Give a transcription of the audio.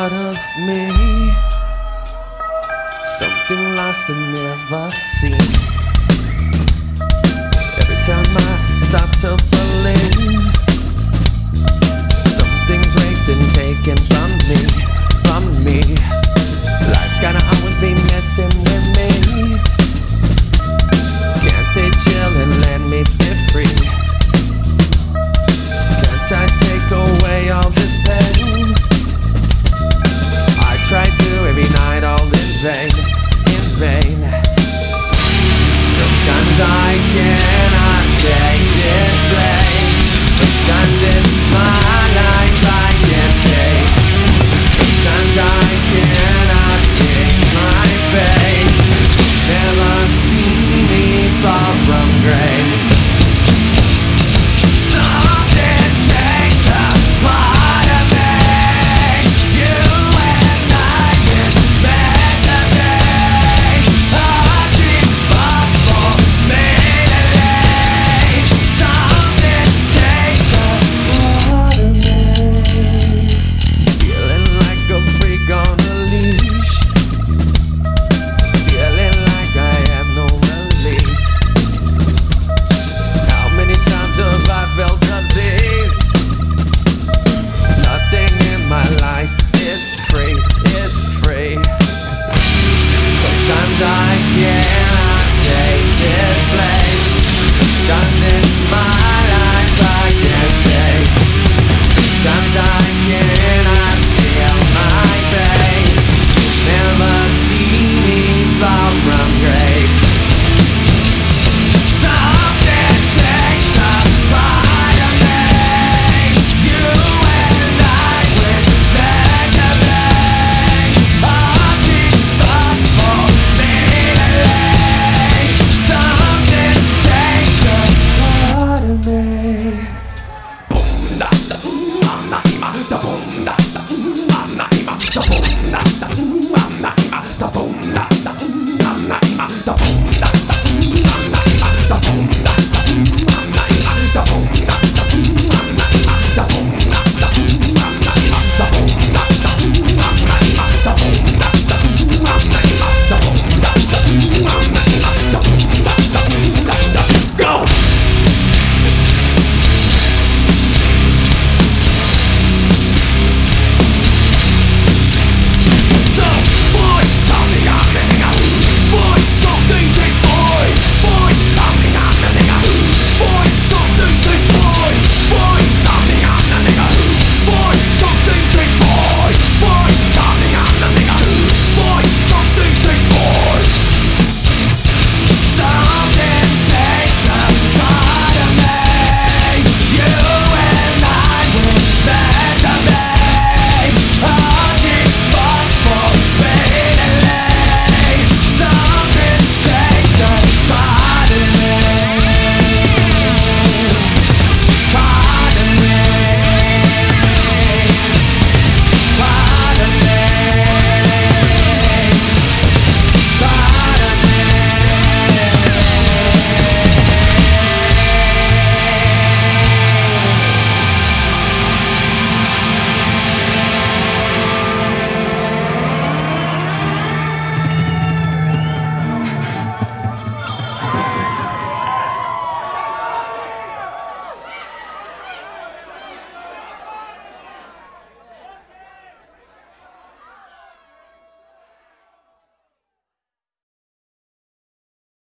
part of me, something lost and never seen. Every time I stop to believe, something's raped and taken from me, from me. Life's gotta always be messing with me. Can't they chill and let me be free? Can't I take away all this pain? I try to every night, all in vain, in vain. Sometimes I cannot take this blame.